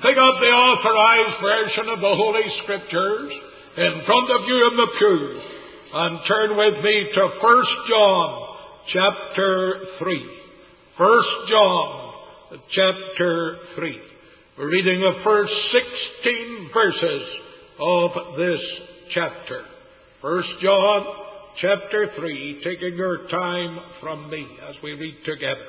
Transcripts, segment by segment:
Pick up the Authorized Version of the Holy Scriptures in front of you in the pew and turn with me to 1 John chapter 3. 1 John chapter 3. We're reading the first 16 verses of this chapter. 1 John chapter 3, taking your time from me as we read together.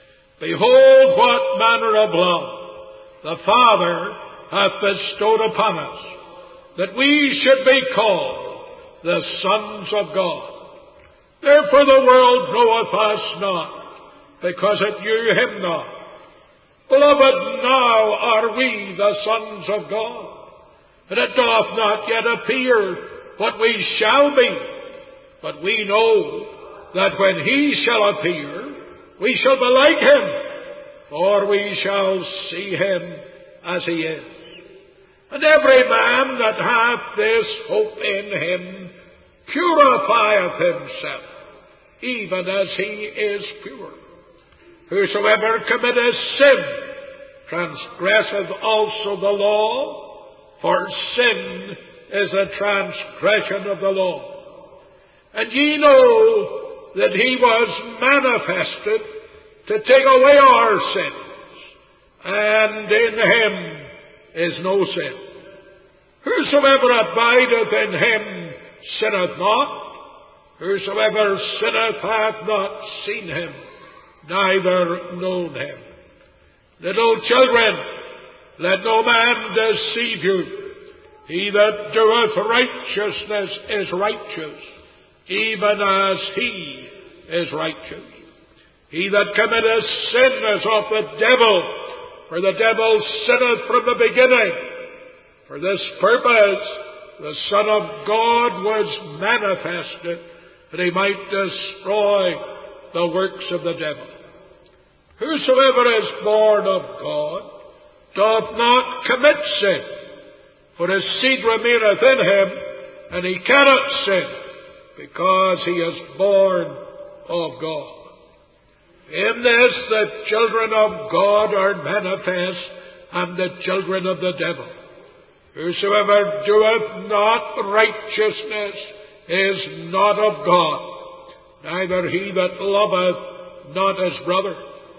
Behold what manner of love the Father hath bestowed upon us, that we should be called the sons of God. Therefore the world knoweth us not, because it knew him not. Beloved, now are we the sons of God, and it doth not yet appear what we shall be. But we know that when he shall appear, we shall be like him, for we shall see him as he is. And every man that hath this hope in him purifieth himself, even as he is pure. Whosoever committeth sin transgresseth also the law, for sin is a transgression of the law. And ye know that he was manifested to take away our sins, and in him is no sin. Whosoever abideth in him sinneth not. Whosoever sinneth hath not seen him, neither known him. Little children, let no man deceive you. He that doeth righteousness is righteous, even as he is righteous. He that committeth sin is of the devil, for the devil sinneth from the beginning. For this purpose the Son of God was manifested, that he might destroy the works of the devil. Whosoever is born of God doth not commit sin, for his seed remaineth in him, and he cannot sin, because he is born of God. In this the children of God are manifest, and the children of the devil. Whosoever doeth not righteousness is not of God, neither he that loveth not his brother.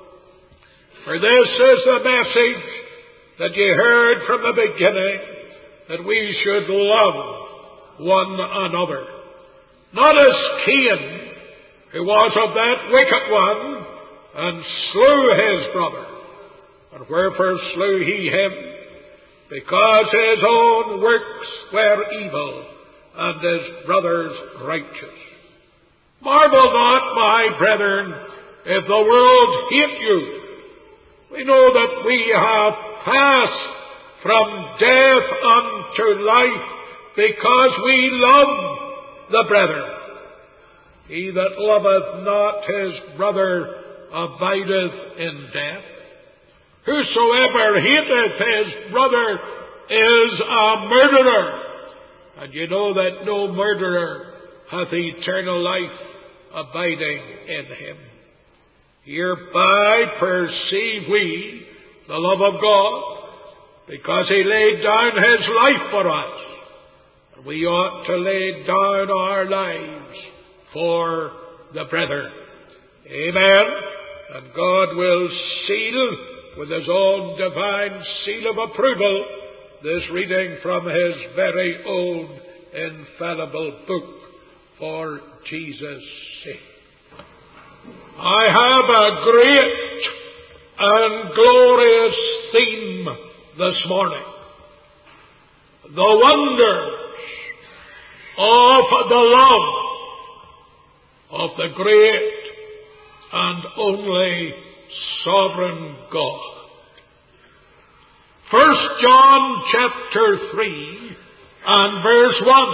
For this is the message that ye heard from the beginning, that we should love one another. Not as Cain, who was of that wicked one, and slew his brother. And wherefore slew he him? Because his own works were evil, and his brother's righteous. Marvel not, my brethren, if the world hate you. We know that we have passed from death unto life, because we love the brethren. He that loveth not his brother abideth in death. Whosoever hateth his brother is a murderer, and you know that no murderer hath eternal life abiding in him. Hereby perceive we the love of God, because he laid down his life for us, and we ought to lay down our lives for the brethren. Amen. And God will seal with his own divine seal of approval this reading from his very own infallible book for Jesus' sake. I have a great and glorious theme this morning. The wonders of the love of the great and only sovereign God. 1 John chapter 3 and verse 1.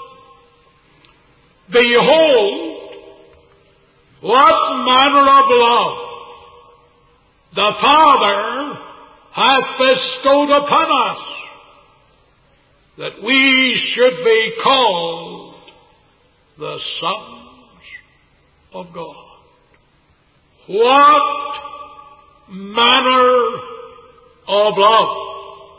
Behold, what manner of love the Father hath bestowed upon us, that we should be called the sons of God. What manner of love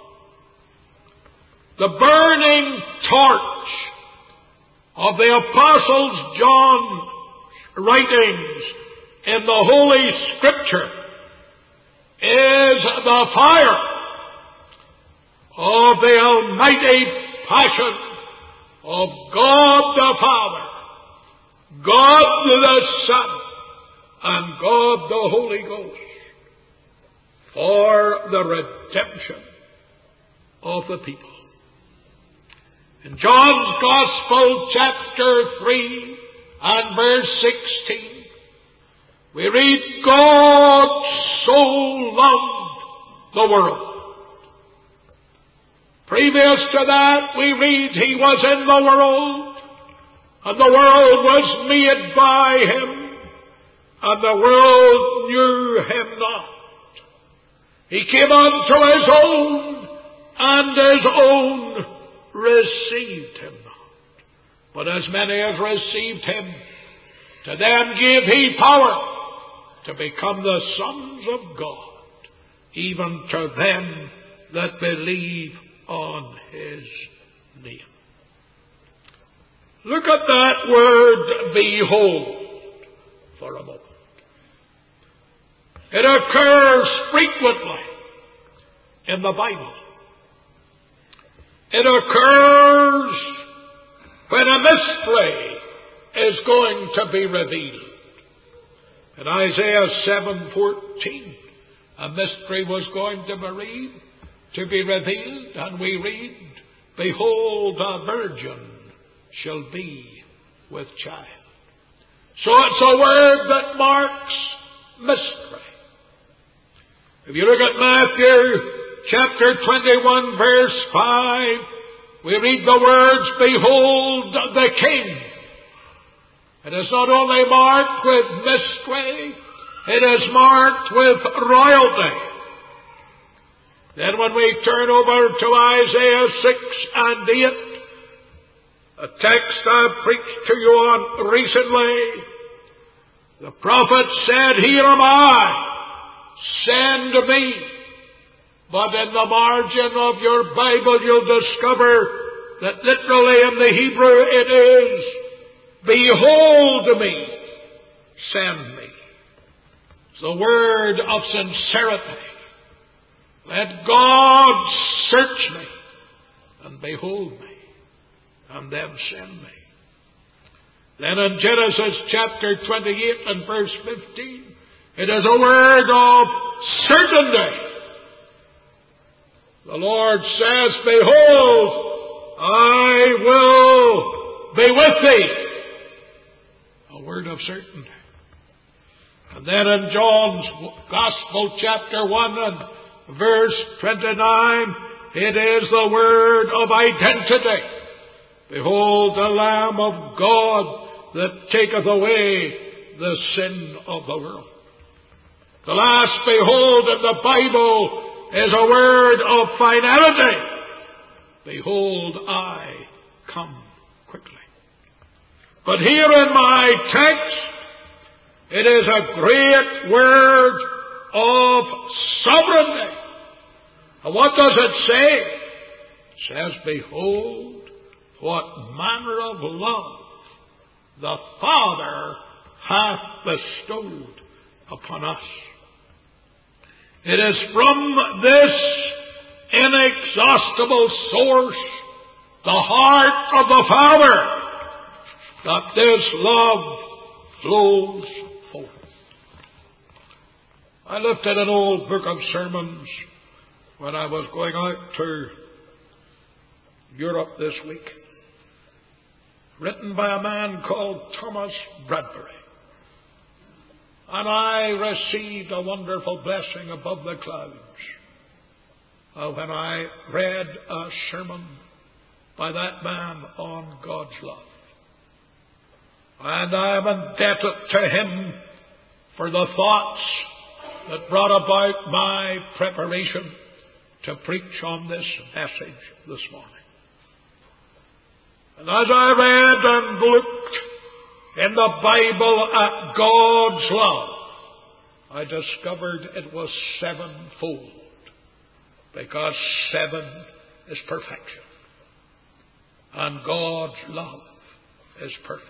the burning torch of the Apostle John's writings in the Holy Scripture is the fire of the almighty passion of God the Father, God the Son, and God the Holy Ghost for the redemption of the people. In John's Gospel, chapter 3 and verse 16, we read, God so loved the world. Previous to that, we read, He was in the world, and the world was made by Him, and the world knew Him not. He came unto His own, and His own received Him not. But as many as received Him, to them gave He power to become the sons of God, even to them that believe on His name. Look at that word, behold, for a moment. It occurs frequently in the Bible. It occurs when a mystery is going to be revealed. In Isaiah 7:14, a mystery was going to be revealed, and we read, behold, a virgin shall be with child. So it's a word that marks mystery. If you look at Matthew chapter 21, verse 5, we read the words, behold the King. It is not only marked with mystery, it is marked with royalty. Then when we turn over to Isaiah 6 and 8, a text I preached to you on recently, the prophet said, here am I, send me. But in the margin of your Bible you'll discover that literally in the Hebrew it is, behold me, send me. It's the word of sincerity. Let God search me and behold me, and then send me. Then in Genesis chapter 28 and verse 15, it is a word of certainty. The Lord says, behold, I will be with thee. A word of certainty. And then in John's Gospel, chapter 1 and verse 29, it is the word of identity. Behold, the Lamb of God that taketh away the sin of the world. The last behold in the Bible is a word of finality. Behold, I come quickly. But here in my text, it is a great word of sovereignty. And what does it say? It says, behold, what manner of love the Father hath bestowed upon us. It is from this inexhaustible source, the heart of the Father, that this love flows forth. I looked at an old book of sermons when I was going out to Europe this week, written by a man called Thomas Bradbury. And I received a wonderful blessing above the clouds when I read a sermon by that man on God's love. And I am indebted to him for the thoughts that brought about my preparation to preach on this message this morning. And as I read and looked in the Bible at God's love, I discovered it was sevenfold, because 7 is perfection. And God's love is perfect.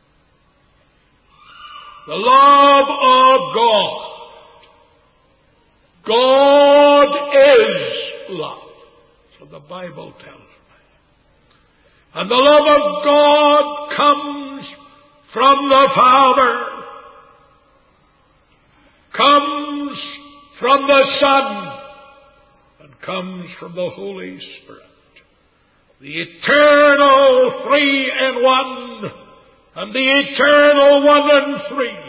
The love of God. God is love. So the Bible tells me. And the love of God comes from the Father, comes from the Son, and comes from the Holy Spirit. The eternal three in one, and the eternal one in three.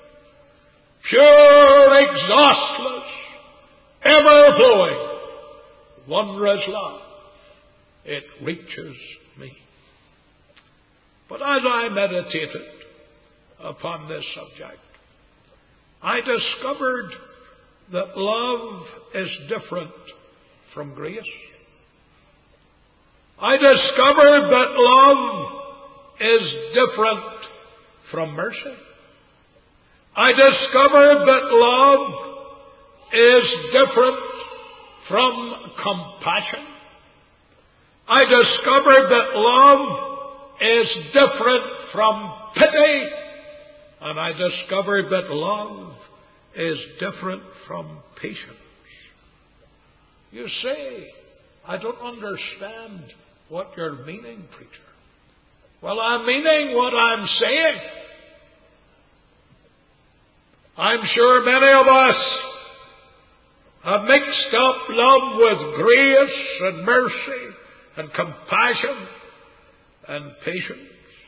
Pure, exhaustless, ever-flowing, wondrous love. It reaches me. But as I meditated upon this subject, I discovered that love is different from grace. I discovered that love is different from mercy. I discovered that love is different from compassion. I discovered that love is different from pity. And I discovered that love is different from patience. You say, I don't understand what you're meaning, preacher. Well, I'm meaning what I'm saying. I'm sure many of us have mixed up love with grace and mercy and compassion and patience.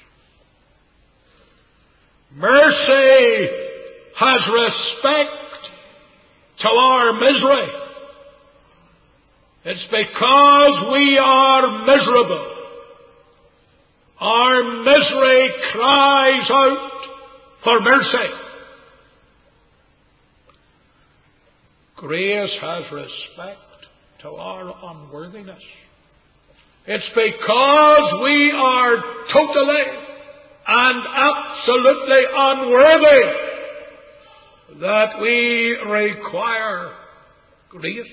Mercy has respect to our misery. It's because we are miserable. Our misery cries out for mercy. Grace has respect to our unworthiness. It's because we are totally and absolutely unworthy that we require grace.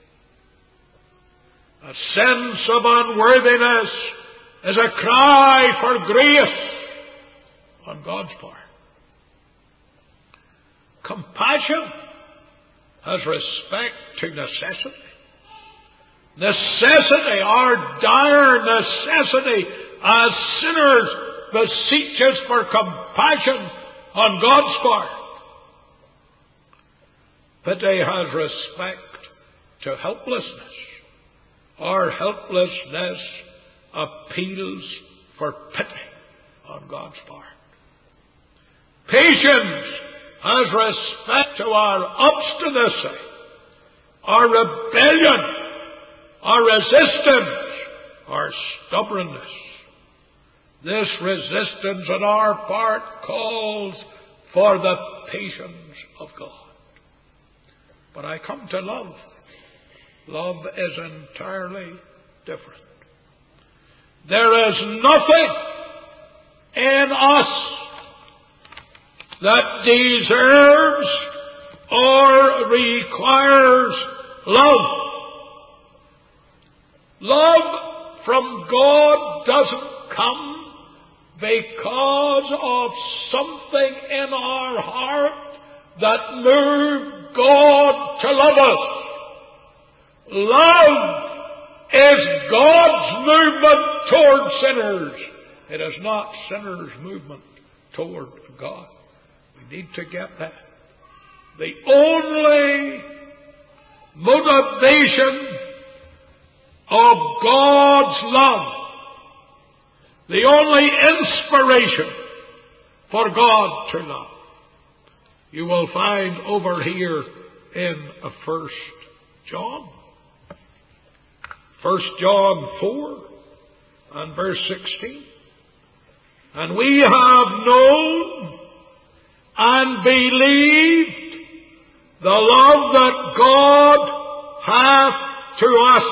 A sense of unworthiness is a cry for grace on God's part. Compassion has respect to necessity. Necessity, our dire necessity as sinners, beseeches for compassion on God's part. Pity has respect to helplessness. Our helplessness appeals for pity on God's part. Patience has respect to our obstinacy, our rebellion, our resistance, our stubbornness. This resistance on our part calls for the patience of God. But I come to love. Love is entirely different. There is nothing in us that deserves or requires love. Love from God doesn't come because of something in our heart that moved God to love us. Love is God's movement toward sinners. It is not sinners' movement toward God. We need to get that. The only motivation of God's love, the only inspiration for God to love, you will find over here in 1 John. 1 John 4 and verse 16. And we have known and believed the love that God hath to us.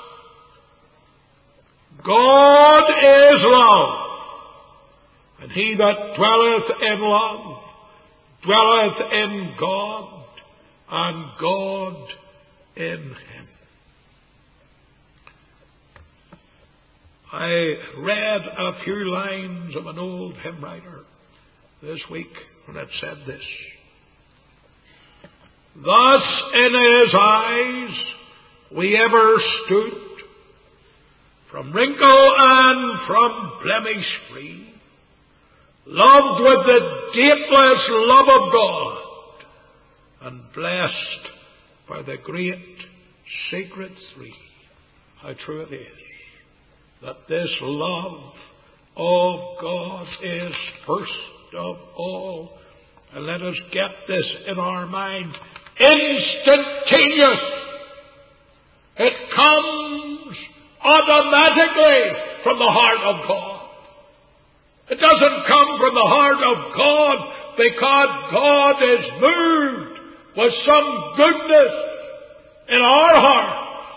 God is love, and he that dwelleth in love dwelleth in God, and God in him. I read a few lines of an old hymn writer this week when it said this: "Thus in His eyes we ever stood, from wrinkle and from blemish free, loved with the dateless love of God, and blessed by the great sacred three." How true it is that this love of God is first of all, and let us get this in our mind, instantaneous. It comes automatically from the heart of God. It doesn't come from the heart of God because God is moved with some goodness in our heart.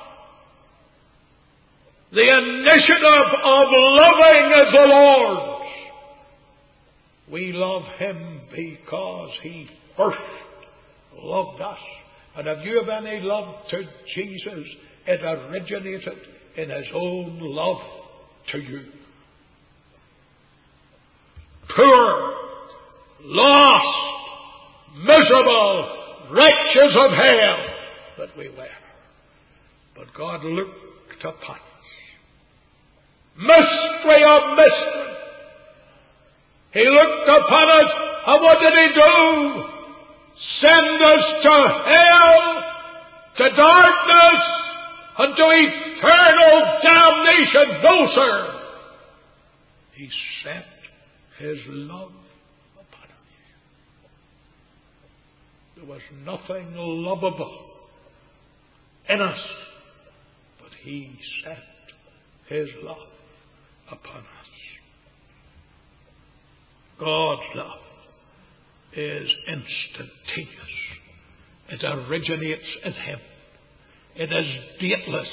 The initiative of loving is the Lord's. We love Him because He first loved us. And if you have any love to Jesus, it originated in His own love to you. Poor, lost, miserable wretches of hell that we were. But God looked upon us. Mystery of mystery. He looked upon us, and what did He do? Send us to hell, to darkness, and to eternal damnation. No, sir. He set His love upon us. There was nothing lovable in us, but He set His love upon us. God's love is instantaneous. It originates in Him. It is dateless.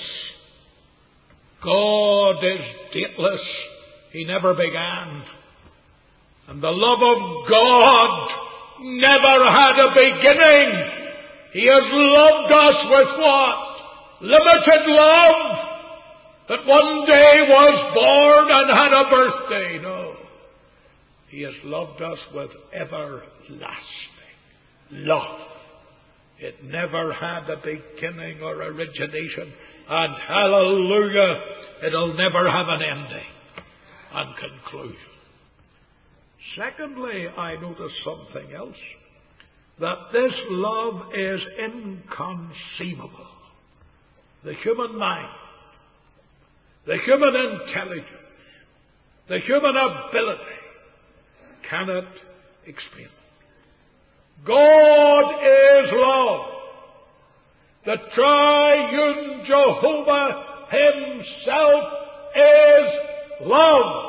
God is dateless. He never began. And the love of God never had a beginning. He has loved us with what? Limited love. That one day was born and had a birthday. No. He has loved us with everlasting love. It never had a beginning or origination. And hallelujah, it'll never have an ending and conclusion. Secondly, I notice something else. That this love is inconceivable. The human mind, the human intelligence, the human ability cannot explain it. God is love. The triune Jehovah Himself is love.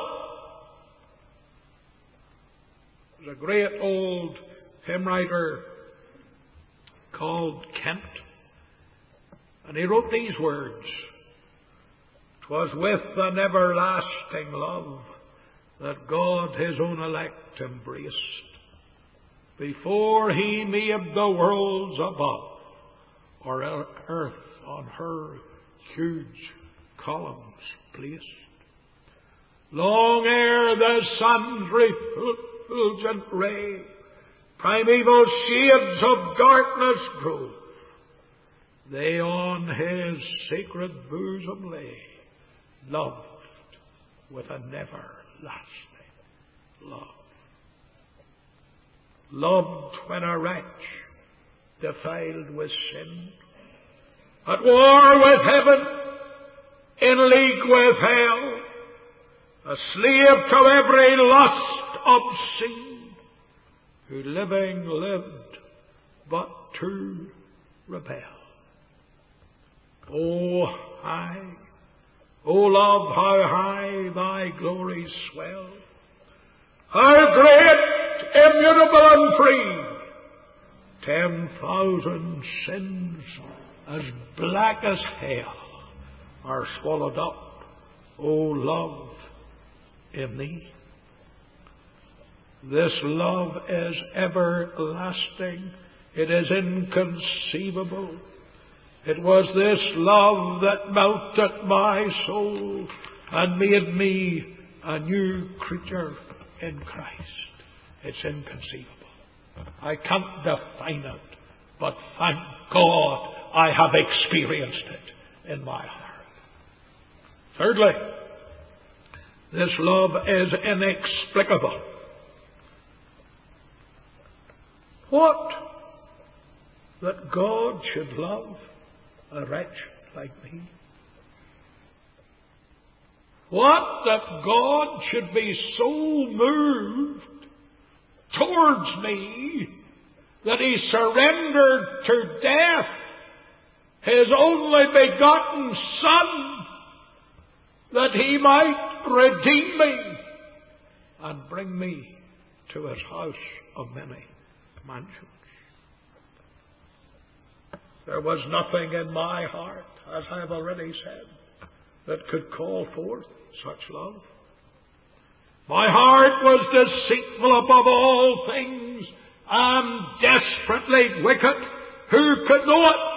There's a great old hymn writer called Kent, and he wrote these words: "'Twas with an everlasting love that God His own elect embraced, before He made the worlds above, or earth on her huge columns placed. Long ere the sun's refulgent ray primeval shades of darkness drove, they on His sacred bosom lay, loved with an everlasting love. Loved when a wretch, defiled with sin, at war with heaven, in league with hell, a slave to every lust obscene, who living lived but to rebel. O high, O love, how high thy glories swell, how great, immutable and free, 10,000 sins as black as hell are swallowed up, O love, in thee. This love is everlasting. It is inconceivable. It was this love that melted my soul and made me a new creature in Christ. It's inconceivable. I can't define it, but thank God I have experienced it in my heart. Thirdly, this love is inexplicable. What? That God should love a wretch like me? What? That God should be so moved towards me that He surrendered to death His only begotten Son, that He might redeem me and bring me to His house of many mansions. There was nothing in my heart, as I have already said, that could call forth such love. My heart was deceitful above all things and desperately wicked. Who could know it?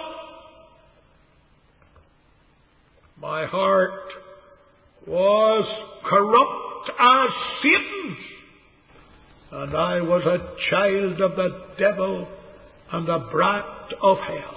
My heart was corrupt as Satan's, and I was a child of the devil and a brat of hell.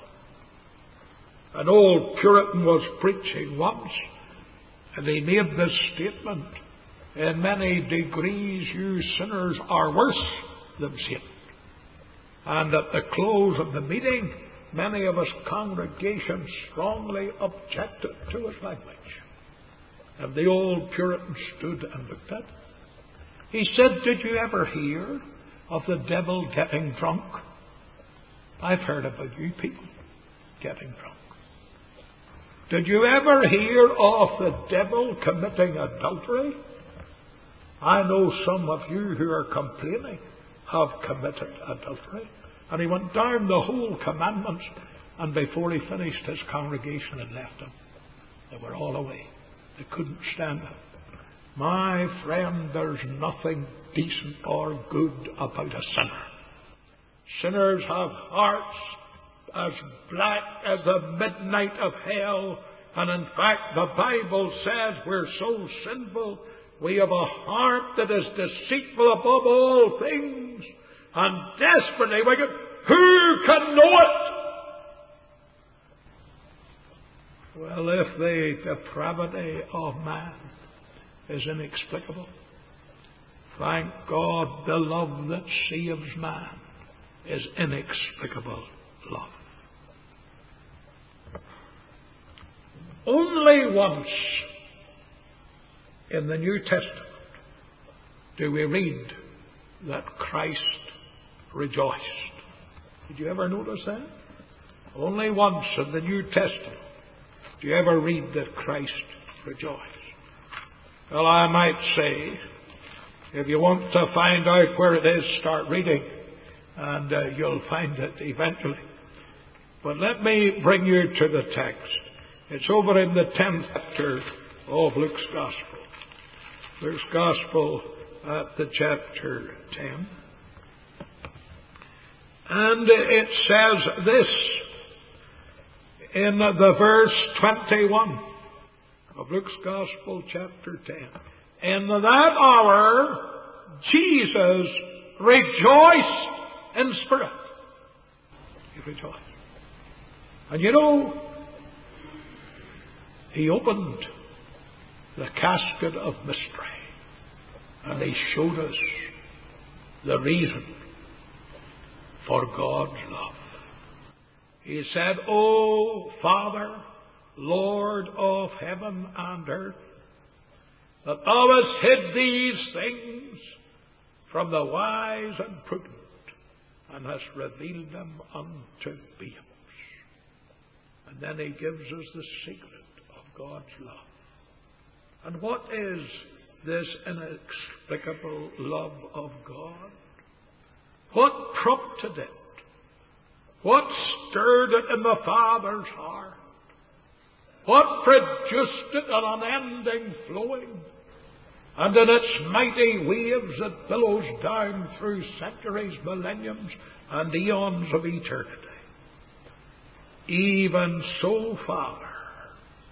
An old Puritan was preaching once, and he made this statement: in many degrees you sinners are worse than Satan. And at the close of the meeting, many of us congregations strongly objected to his language. And the old Puritan stood and looked at it. He said, "Did you ever hear of the devil getting drunk? I've heard about you people getting drunk. Did you ever hear of the devil committing adultery? I know some of you who are complaining have committed adultery." And he went down the whole commandments, and before he finished, his congregation had left him. They were all away. They couldn't stand it. My friend, there's nothing decent or good about a sinner. Sinners have hearts as black as the midnight of hell, and in fact the Bible says we're so sinful, we have a heart that is deceitful above all things and desperately wicked. Who can know it? Well, if the depravity of man is inexplicable, thank God the love that saves man is inexplicable love. Only once in the New Testament do we read that Christ rejoiced. Did you ever notice that? Only once in the New Testament do you ever read that Christ rejoiced. Well, I might say, if you want to find out where it is, start reading, and you'll find it eventually. But let me bring you to the text. It's over in the 10th chapter of Luke's Gospel. Luke's Gospel at the chapter 10. And it says this in the verse 21 of Luke's Gospel, chapter 10. In that hour, Jesus rejoiced in spirit. He rejoiced. And you know, He opened the casket of mystery, and He showed us the reason for God's love. He said, "O Father, Lord of heaven and earth, that thou hast hid these things from the wise and prudent, and hast revealed them unto babes." And then He gives us the secret of God's love. And what is this inexplicable love of God? What prompted it? What stirred it in the Father's heart? What produced it an unending flowing? And in its mighty waves it billows down through centuries, millenniums, and eons of eternity. Even so, Father,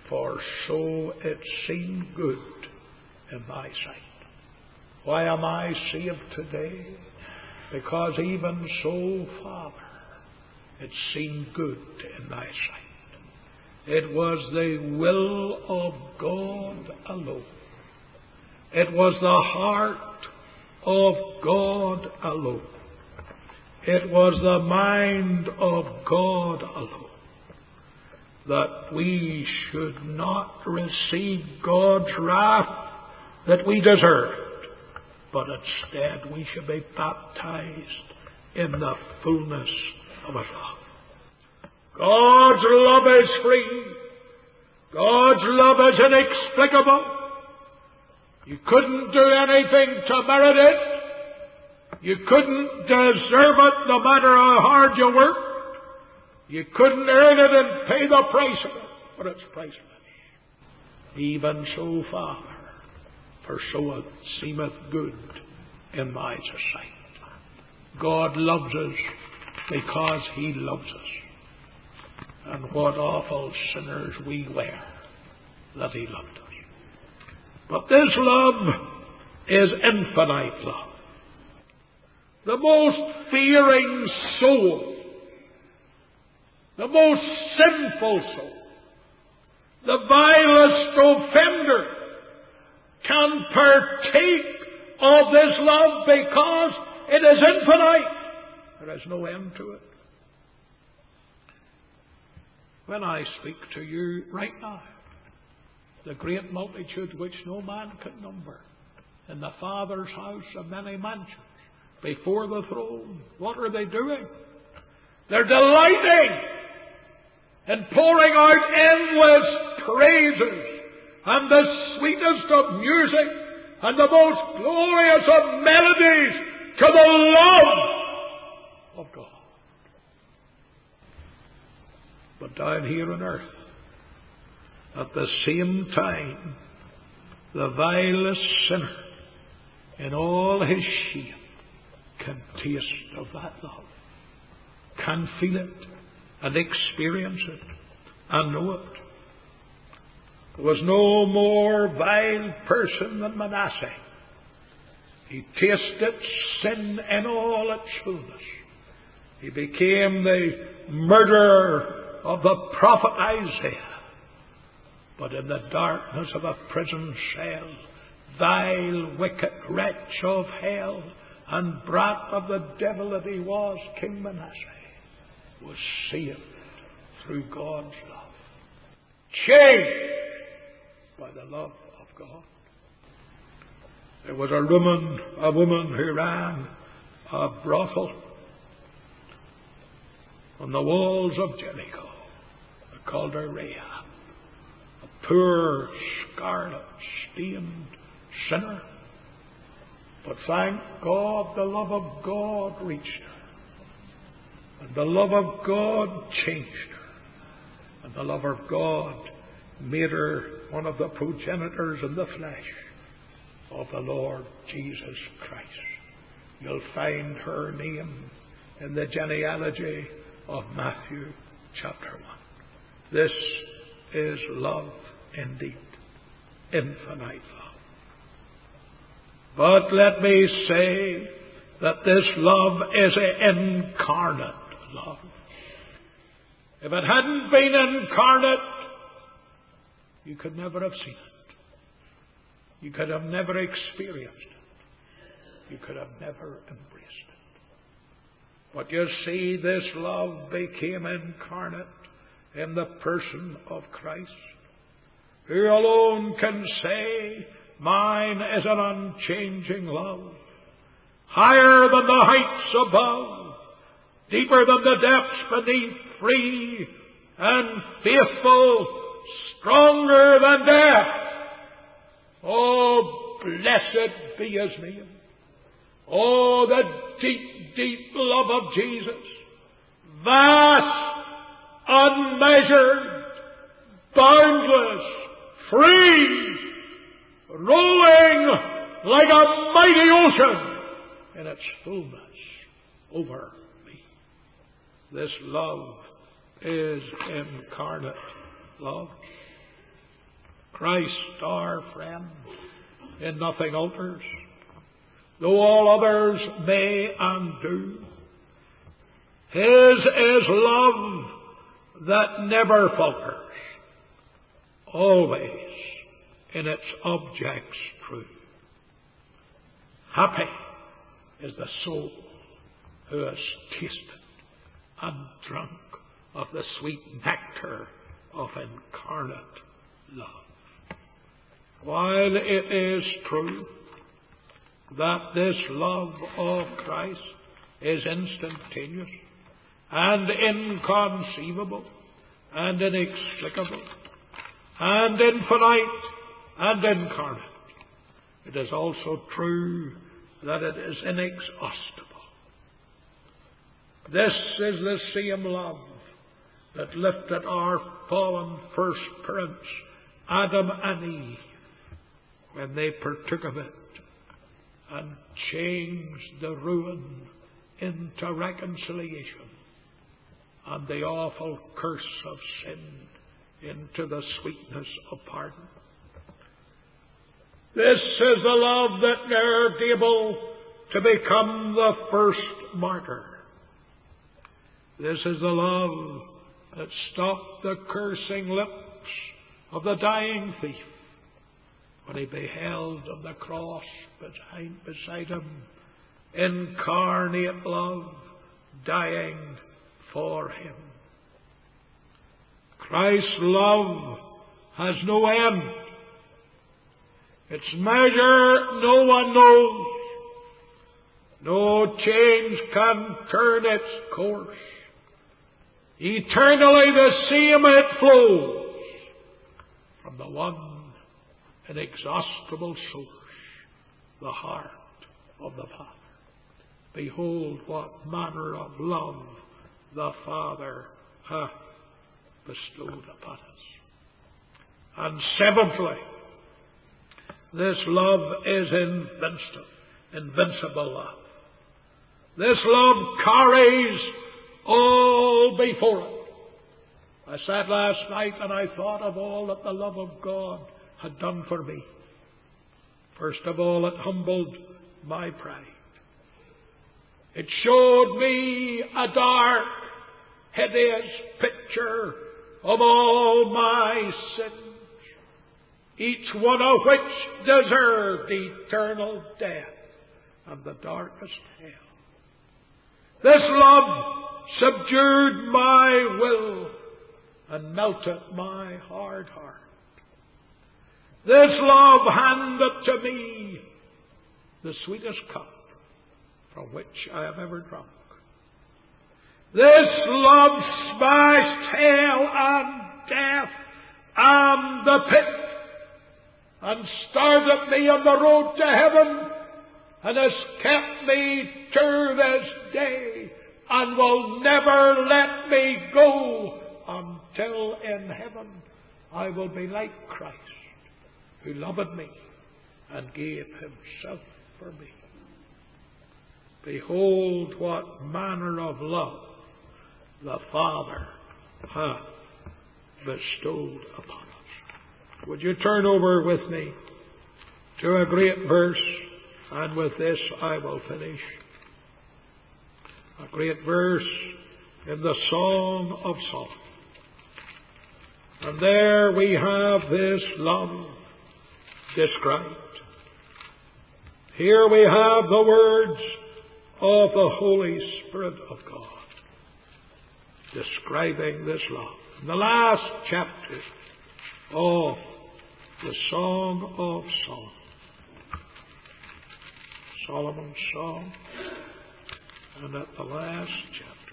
for so it seemed good in thy sight. Why am I saved today? Because even so, Father, it seemed good in thy sight. It was the will of God alone. It was the heart of God alone. It was the mind of God alone, that we should not receive God's wrath that we deserved, but instead we should be baptized in the fullness of His love. God's love is free. God's love is inexplicable. You couldn't do anything to merit it. You couldn't deserve it no matter how hard you worked. You couldn't earn it and pay the price of it, but it's priceless. Even so, Father, for so it seemeth good in thy sight. God loves us because He loves us. And what awful sinners we were that He loved us. But this love is infinite love. The most fearing soul, the most sinful soul, the vilest offender can partake of this love because it is infinite. There is no end to it. When I speak to you right now, the great multitude which no man can number, in the Father's house of many mansions, before the throne, what are they doing? They're delighting in pouring out endless praises and the sweetest of music and the most glorious of melodies to the love of God. But down here on earth, at the same time, the vilest sinner in all his shame can taste of that love, can feel it and experience it and know it. There was no more vile person than Manasseh. He tasted sin in all its fullness. He became the murderer of the prophet Isaiah. But in the darkness of a prison cell, vile, wicked wretch of hell and brat of the devil that he was, King Manasseh was saved through God's love, changed by the love of God. There was a woman who ran a brothel on the walls of Jericho. They called her Rahab, a poor, scarlet-stained sinner. But thank God, the love of God reached her. And the love of God changed her. And the love of God made her one of the progenitors in the flesh of the Lord Jesus Christ. You'll find her name in the genealogy of Matthew chapter 1. This is love indeed, infinite love. But let me say that this love is an incarnate love. If it hadn't been incarnate, you could never have seen it. You could have never experienced it. You could have never embraced it. But you see, this love became incarnate in the person of Christ, who alone can say, mine is an unchanging love, higher than the heights above, deeper than the depths beneath, free and faithful, stronger than death. Oh, blessed be His name. Oh, the deep, deep love of Jesus. Vast, unmeasured, boundless, free, rolling like a mighty ocean in its fullness over me. This love is incarnate love. Christ our friend in nothing alters, though all others may undo. His is love that never falters, always in its objects true. Happy is the soul who has tasted and drunk of the sweet nectar of incarnate love. While it is true that this love of Christ is instantaneous and inconceivable and inexplicable and infinite and incarnate, it is also true that it is inexhaustible. This is the same love that lifted our fallen first parents, Adam and Eve, when they partook of it and changed the ruin into reconciliation and the awful curse of sin into the sweetness of pardon. This is the love that dared Abel to become the first martyr. This is the love that stopped the cursing lips of the dying thief when he beheld on the cross beside him incarnate love dying for him. Christ's love has no end. Its measure no one knows. No change can turn its course. Eternally the same it flows from the one inexhaustible source, the heart of the Father. Behold what manner of love the Father hath bestowed upon us. And seventhly, this love is invincible love. This love carries all before it. I sat last night and I thought of all that the love of God had done for me. First of all, it humbled my pride. It showed me a dark, hideous picture of all my sins, each one of which deserved eternal death and the darkest hell. This love subdued my will and melted my hard heart. This love handed to me the sweetest cup from which I have ever drunk. This love smashed hell and death and the pit and started me on the road to heaven and has kept me to this day and will never let me go until in heaven I will be like Christ, who loved me and gave himself for me. Behold what manner of love the Father hath bestowed upon us. Would you turn over with me to a great verse, and with this I will finish. A great verse in the Song of Solomon. And there we have this love described. Here we have the words of the Holy Spirit of God describing this love. In the last chapter of the Song of Solomon. Solomon's Song, and at the last chapter.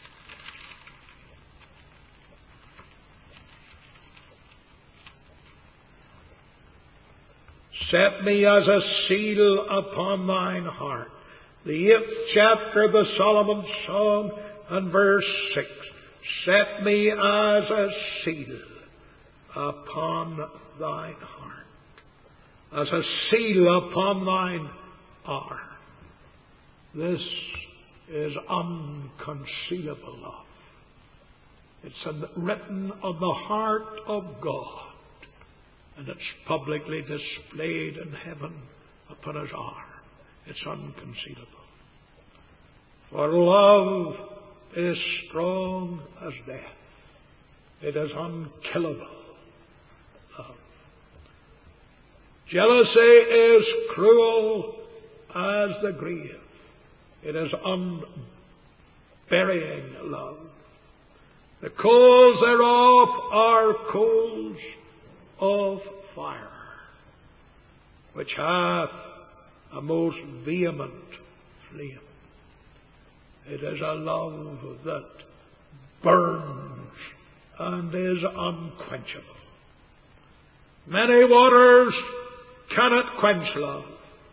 Set me as a seal upon thine heart. The 8th chapter of the Solomon's Song and verse 6. Set me as a seal upon thine heart. As a seal upon thine arm. This is unconcealable love. It's written on the heart of God and it's publicly displayed in heaven upon his arm. It's unconcealable. For love is strong as death. It is unkillable love. Jealousy is cruel as the grave. It is unburying love. The coals thereof are coals of fire, which hath a most vehement flame. It is a love that burns and is unquenchable. Many waters cannot quench love.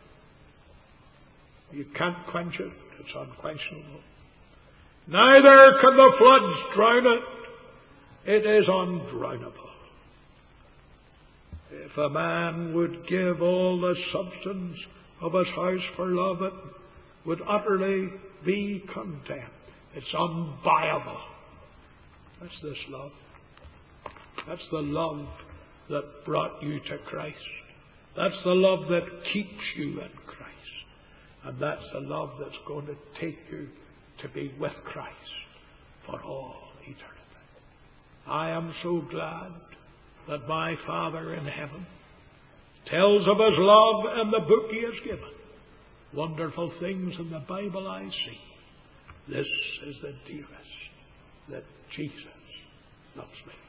You can't quench it. It's unquenchable. Neither can the floods drown it. It is undrownable. If a man would give all the substance of his house for love, it would utterly be content. It's unbuyable. That's this love. That's the love that brought you to Christ. That's the love that keeps you in Christ. And that's the love that's going to take you to be with Christ for all eternity. I am so glad that my Father in heaven tells of his love in the book he has given. Wonderful things in the Bible I see. This is the dearest, that Jesus loves me.